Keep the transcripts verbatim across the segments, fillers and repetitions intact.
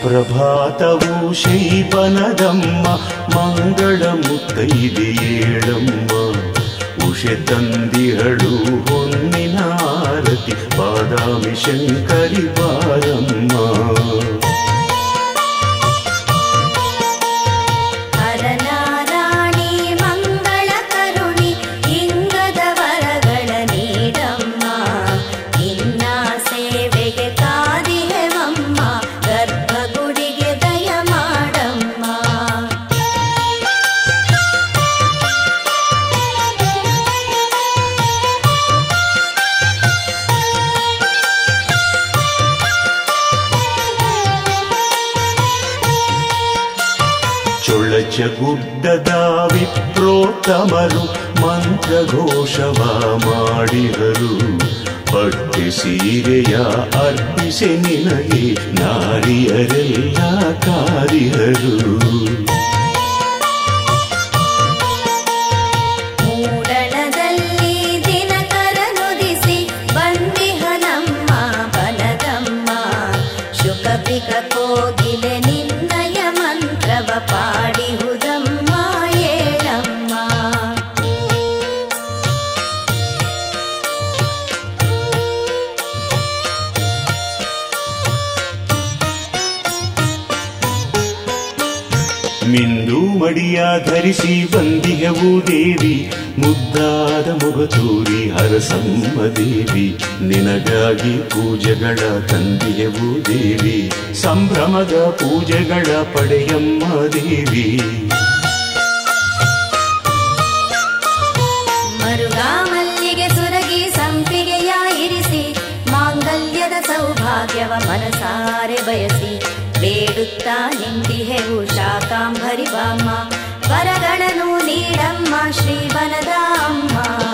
ಸುಪ್ರಭಾತವು ಶೈಬನದಮ್ಮ ಮಂಗಳ ಮುತ್ತೈದೆ ಏಳಮ್ಮ ಉಷೆ ತಂದಿಹಳು ಹೊನ್ನಿನ ಆರತಿ ಬಾದಾಮಿ ಶಂಕರಿ ಬಾರಮ್ಮ. ಗುಡ್ಡದ ವಿಪ್ರೋತ್ತಮರು ಮಂತ್ರಘೋಷವ ಮಾಡಿದರು, ಪಟ್ಟು ಸೀರೆಯ ಅರ್ಪಿಸಿ ನಿನಗೆ ನಾರಿಯರೆಲ್ಲ ಕಾರಿದರು. ಮೂಡಣದಲ್ಲಿ ದಿನಕರ ನುಡಿಸಿ ಬಂದಿಹನಮ್ಮ ಬನದಮ್ಮ, ಶುಕಪಿಕ ಕೋಗಿಲೆ ನಿನ್ನಯ ಮಂತ್ರವ ಪಾಡಿಹುದಮ್ಮ ಏಳಮ್ಮ. ಮಿಂದು ಮಡಿಯ ಧರಿಸಿ ಬಂದಿಹವು ದೇವಿ, ಮುದ್ದಾದ ಮುಗತೂರಿ ಹರಸಮ್ಮ ದೇವಿ, ನಿನಗಾಗಿ ಪೂಜೆಗಳ ತಂದಿಹವು ದೇವಿ, ಸಂಭ್ರಮದ ಪೂಜೆಗಳ ಪಡೆಯಮ್ಮ ದೇವಿ. ಮರುಗಾ ಮಲ್ಲಿಗೆ ಸುರಗಿ ಸಂಪಿಗೆಯ ಇರಿಸಿ, ಮಾಂಗಲ್ಯದ ಸೌಭಾಗ್ಯವ ಮನಸಾರೆ ಬಯಸಿ, ಬೇಡುತ್ತಾ ನಿಂತಿಹೆವು ಶಾಕಾಂಬರಿ ಬಾಮ್ಮ, ವರಗಳನ್ನು ನೀಡಮ್ಮ ಶ್ರೀವನದ ಅಮ್ಮ.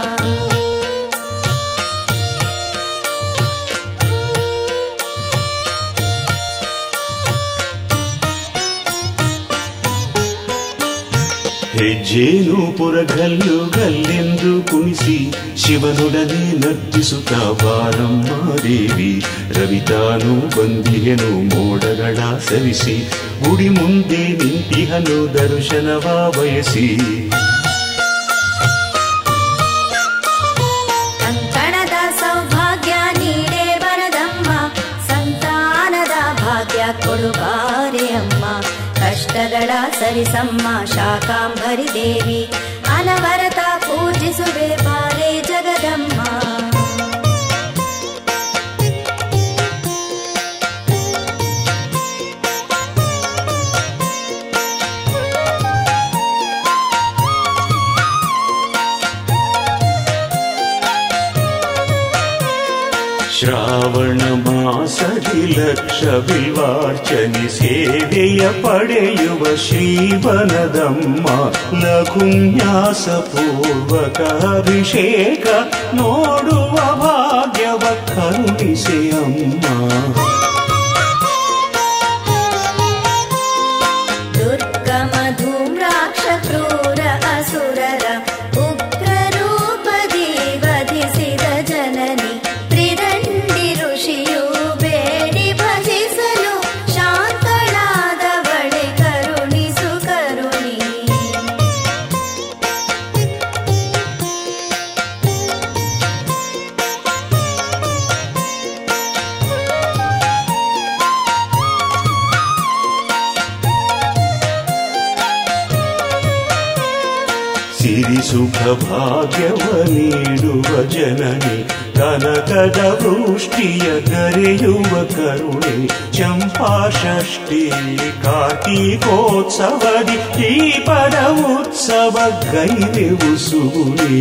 ಹೆಜ್ಜೇನು ಪುರಗಲ್ಲು ಗಲ್ಲೆಂದು ಕುಣಿಸಿ, ಶಿವನೊಡನೆ ನರ್ತಿಸುತ್ತ ಬಾರಮ್ಮ ದೇವಿ, ರವಿತಾನು ಬಂದಿಹೆನು ಮೋಡಗಳ ಸರಿಸಿ, ಗುಡಿ ಮುಂದೆ ನಿಂತಿಹನು ದರ್ಶನವ ಬಯಸಿ. ಕಂಕಣದ ಸೌಭಾಗ್ಯ ನೀಡೇ ಬರದಮ್ಮ, ಸಂತಾನದ ಭಾಗ್ಯ ಕೊಡುಬಾರೆ ಅಮ್ಮ, ಕಷ್ಟಗಳ ಸರಿಸಮ್ಮ ಶಾಕಾಂಬರಿ ದೇವಿ, ಅನವರತ ಪೂಜಿಸುವೆ ಬಾರೆ ಜಗದಮ್ಮ. ಶ್ರಾವಣ ಮಾಸದಿ ಲಕ್ಷ ಬಿಲ್ವಾರ್ಚನೆ ಸೇವೆಯ ಪಡೆಯುವ ಶ್ರೀವನದಮ್ಮ, ಲಘುನ್ಯಾಸ ಪೂರ್ವಕ ಅಭಿಷೇಕ ನೋಡುವ ಭಾಗ್ಯವ ಕರುಣಿಸೆ ಅಮ್ಮ. ದುರ್ಗಮ ಧೂಮ್ರಾಕ್ಷ ಕ್ರೂರ ಅಸುರರ ಉಗ್ರ ರೂಪದಿ ವಧಿಸಿದ ಜನನಿ, ತ್ರಿದಂಡಿ ಋಷಿಯು ಬೇಡಿ ಭಜಿಸಲು ಶಾಂತಳಾದವಳೆ ಕರುಣಿಸು ಕರುಣಿ. ಸಿರಿ ಸುಖ ಭಾಗ್ಯವ ನೀಡುವ ಜನನಿ, ಕನಕದ ವೃಷ್ಟಿಯ ಕರೆಯುವ ಕರುಣೆ, ಚಂಪಾ ಷಷ್ಠಿ ಕಾರ್ತೀಕೋತ್ಸವದಿ ದೀಪದ ಉತ್ಸವ ಗೈದೆವು ಸುಗುಣಿ.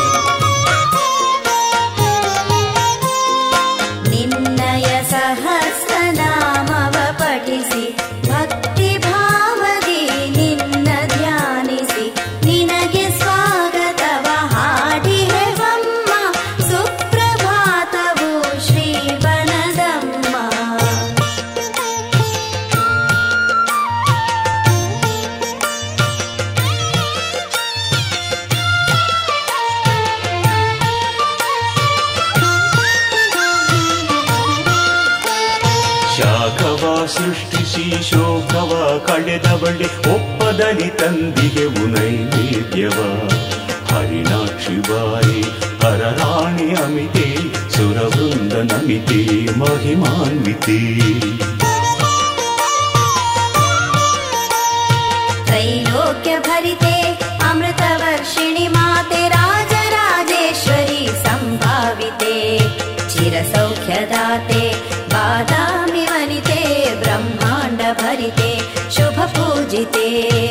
ನಿನ್ನಯ ಸಹಸ್ರನಾಮವ ಪಠಿಸಿ, ಭಕ್ತಿ ಭಾವದಿ ನಿನ್ನ ಧ್ಯಾನಿಸಿ, ನಿನಗೆ ಸ್ವಾಗತವ ಹಾಡಿಹೆವಮ್ಮ, ಸುಪ್ರಭಾತವು ಶ್ರೀವನದಮ್ಮ. ಜಗವ ಸೃಷ್ಟಿಸಿ ಶೋಕವ ಕಳೆದವಳೆ ಒಪ್ಪದಲ್ಲಿ ತಂದಿಗೆವು ನೈವೇದ್ಯವ. ಹರಿಣಾಕ್ಷಿ ಬಾಯಿ ಹರರಾಣಿ ಅಮಿತೆ ಸುರವೃಂದ ನಮಿತೆ ಮಹಿಮಾನ್ವಿತೆ. ತ್ರೈಲೋಕ್ಯ ಭರಿತೆ ಅಮೃತ ವರ್ಷಿಣಿ ಮಾತೆ ರಾಜರಾಜೇಶ್ವರಿ ಸಂಭಾವಿತೆ. ಚಿರಸೌಖ್ಯದಾತೆ ಬಾದಾಮಿ ವನಿತೆ ಬ್ರಹ್ಮಾಂಡ ಭರಿತೆ ಶುಭ ಪೂಜಿತೆ.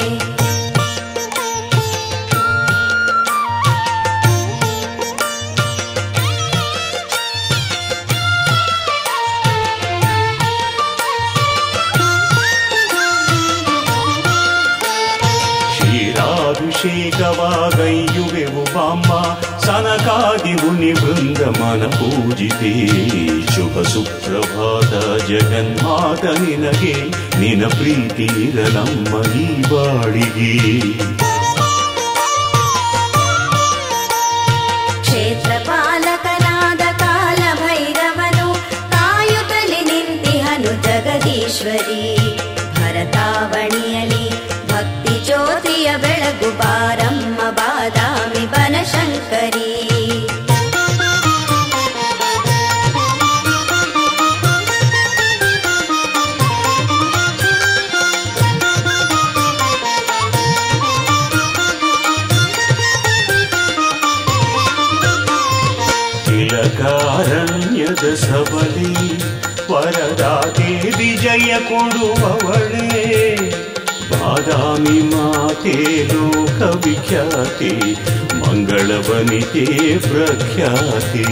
ಕ್ಷೀರಾಭಿಷೇಕವಾಗೈಯುವೆವು ಬಾಮ್ಮ ಸನಕಾದಿ ಮುನಿ ವೃಂದ ಮನ ಪೂಜಿತೆ. ಶುಭ ಸುಪ್ರಭಾತ ಜಗನ್ಮಾತ ನಿನಗೆ ನಿನ ಪ್ರೀತಿ ಇರಲಮ್ಮ ಈ ಬಾಳಿಗೆ. ಕ್ಷೇತ್ರ ಪಾಲಕನಾದ ಕಾಲ ಭೈರವನು ಕಾಯುತ್ತಲಿ ನಿಂತಿಹನು ಜಗದೀಶ್ವರಿ. ಭರತಾವಣಿಯಲಿ ಭಕ್ತಿ ಜ್ಯೋತಿಯ ಬೆಳಗು ಬಾರಮ್ಮ ಬಾದಾಮಿ ಬನಶಂಕರಿ. ತಿಲಕಾರಣ್ಯದ ಸಬಲಿ ವರದಾತೆ ವಿಜಯ ಕೊಡುವವಳೇ. ಬಾದಾಮಿ ಮಾತೆ ಲೋಕ ವಿಖ್ಯಾತೆ ಮಂಗಳ ವನಿತೆ ಪ್ರಖ್ಯಾತೆ.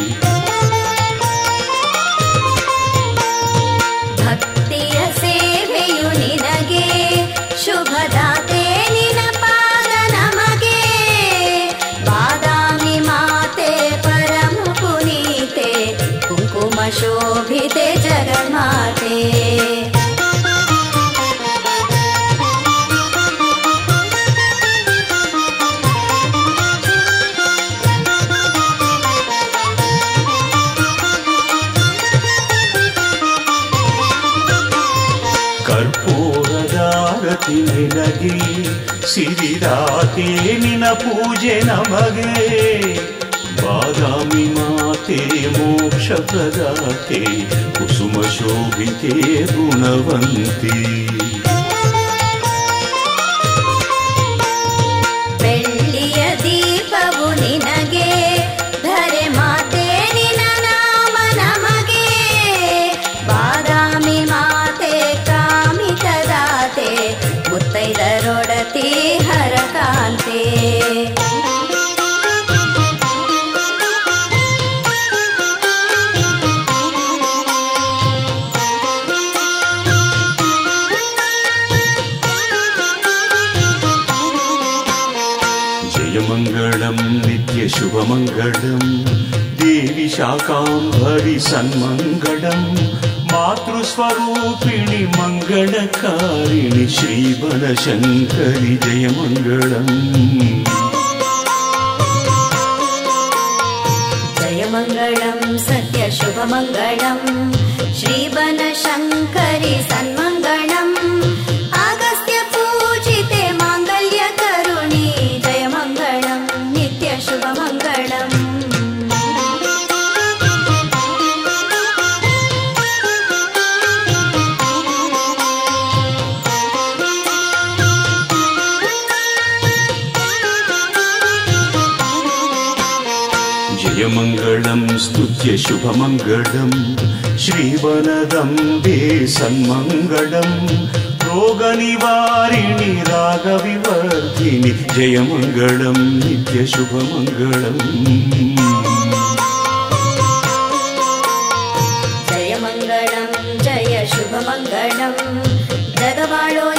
ಭಕ್ತಿಯ ಸೇವೆಯು ನಿನಗೆ ಶುಭದಾತೆ ನಿನ ಪಾದ ನಮಗೆ. ಬಾದಾಮಿ ಮಾತೆ ಪರಮ ಪುನೀತೆ ಕುಂಕುಮ ಶೋಭಿತೆ ಜಗನ್ಮಾತೆ. ಕರ್ಪೂರದಾರತಿ ನಿನಗೆ ಸಿರಿದಾತೆ ನಿನ ಪೂಜೆ ನಮಗೆ. ಬಾದಾಮಿ ಮಾತೆ ಮೋಕ್ಷ ಪ್ರದಾತೆ ಕುಸುಮ ಶೋಭಿತೆ ಗುಣವಂತಿ. ಬೆಳ್ಳಿಯ ದೀಪವು ನಿನಗೆ ಧರೆ ಮಾತೆ ನಿನ ನಾಮ ನಮಗೆ. ಬಾದಾಮಿ ಮಾತೆ ಕಾಮಿತದಾತೆ ಮುತ್ತೈದರೊಡತಿ ಹರಕಾಂತೆ. ಜಯಮಂಗಳಂ ನಿತ್ಯ ಶುಭಮಂಗಳಂ ದೇವಿ ಶಾಕಾಂಬರಿ ಸನ್ಮಂಗಳಂ. ಮಾತೃಸ್ವರೂಪಿಣಿ ಮಂಗಳಕಾರಿಣಿ ಶ್ರೀ ಬನಶಂಕರಿ ಜಯಮಂಗಳಂ. ಜಯಮಂಗಳಂ ಸತ್ಯ ಶುಭಮಂಗಳಂ ಶ್ರೀ ಬನಶಂಕರಿ ಸನ್ಮಂಗಳಂ. ಅಗಸ್ತ್ಯ ಪೂಜಿತೆ ಮಾಂಗಲ್ಯ ಕರುಣಿ ಜಯಮಂಗಳಂ ನಿತ್ಯ ಶುಭಮಂಗಳಂ. ಜಯಮಂಗಳಂ ಸ್ತುತ್ಯ ಶುಭಮಂಗಳಂ ಶ್ರೀವನದಂಬೆ ಸನ್ಮಂಗಳಂ. ರೋಗ ನಿವಾರಿಣಿ ರಾಗ ವಿವರ್ಧಿನಿ ಜಯಮಂಗಳಂ ನಿತ್ಯ ಶುಭಮಂಗಳಂ. ಜಯಮಂಗಳಂ ಜಯ ಶುಭಮಂಗಳಂ ಜಗವಾಳೋ